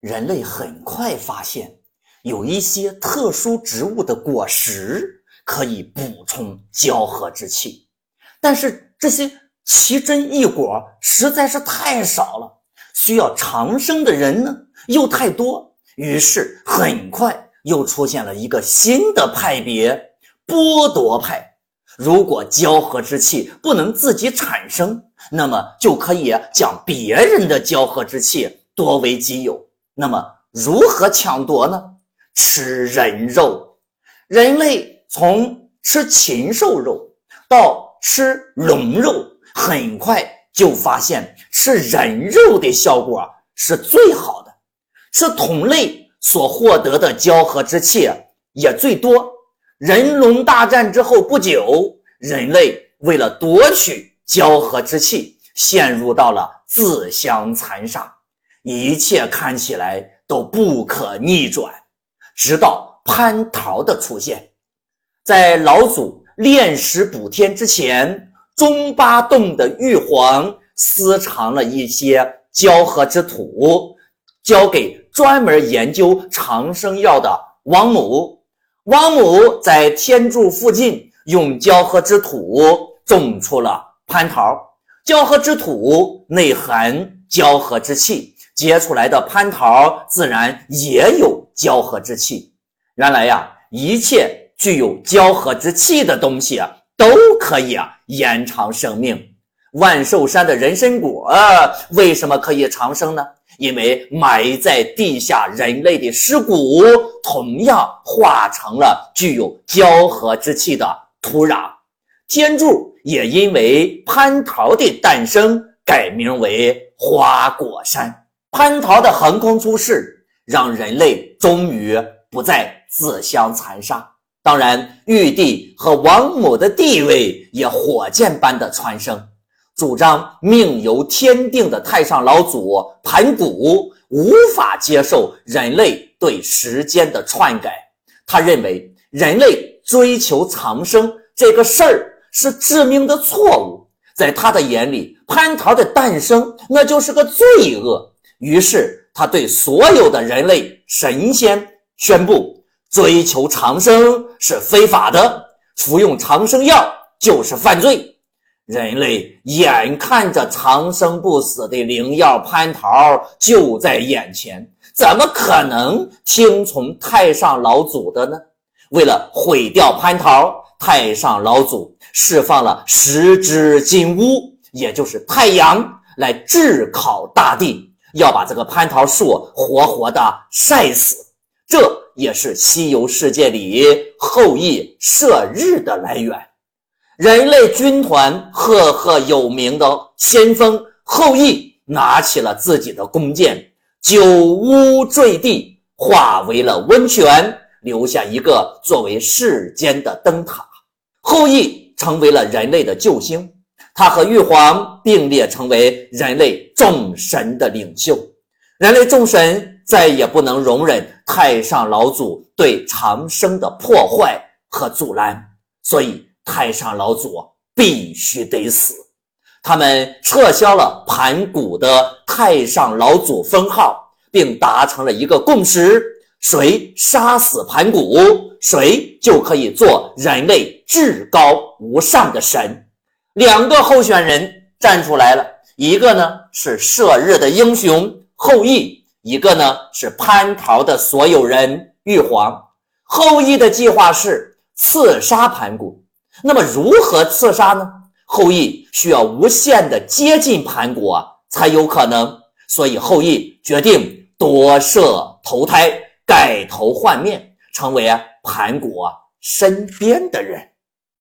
人类很快发现，有一些特殊植物的果实可以补充交合之气，但是这些奇珍异果实在是太少了，需要长生的人呢又太多，于是很快又出现了一个新的派别——剥夺派。如果交合之气不能自己产生，那么就可以将别人的交合之气夺为己有。那么如何抢夺呢？吃人肉。人类从吃禽兽肉到吃龙肉，很快就发现吃人肉的效果是最好的，吃同类所获得的交合之气也最多。人龙大战之后不久，人类为了夺取交合之气，陷入到了自相残杀，一切看起来都不可逆转。直到蟠桃的出现，在老祖炼石补天之前，中巴洞的玉皇私藏了一些交合之土，交给专门研究长生药的王母。王母在天柱附近用交合之土种出了蟠桃，交合之土内含交合之气，结出来的蟠桃自然也有交合之气。原来一切具有交合之气的东西都可以延长生命。万寿山的人参果为什么可以长生呢？因为埋在地下人类的尸骨同样化成了具有交合之气的土壤。天柱也因为蟠桃的诞生改名为花果山。蟠桃的横空出世，让人类终于不再自相残杀。当然，玉帝和王母的地位也火箭般的蹿升。主张命由天定的太上老祖盘古无法接受人类对时间的篡改，他认为人类追求长生这个事儿是致命的错误，在他的眼里，蟠桃的诞生那就是个罪恶。于是他对所有的人类神仙宣布，追求长生是非法的，服用长生药就是犯罪。人类眼看着长生不死的灵药蟠桃就在眼前，怎么可能听从太上老祖的呢？为了毁掉蟠桃，太上老祖释放了10只金乌，也就是太阳，来炙烤大地，要把这个蟠桃树活活的晒死。这也是西游世界里后羿射日的来源。人类军团赫赫有名的先锋后羿拿起了自己的弓箭，9乌坠地，化为了温泉，留下一个作为世间的灯塔。后羿成为了人类的救星，他和玉皇并列成为人类众神的领袖。人类众神再也不能容忍太上老祖对长生的破坏和阻拦，所以太上老祖必须得死。他们撤销了盘古的太上老祖封号，并达成了一个共识：谁杀死盘古，谁就可以做人类至高无上的神。2个候选人站出来了，一个呢是射日的英雄后羿，一个呢是蟠桃的所有人玉皇。后羿的计划是刺杀盘古。那么如何刺杀呢？后羿需要无限的接近盘古才有可能，所以后羿决定夺舍投胎，改头换面，成为盘古身边的人。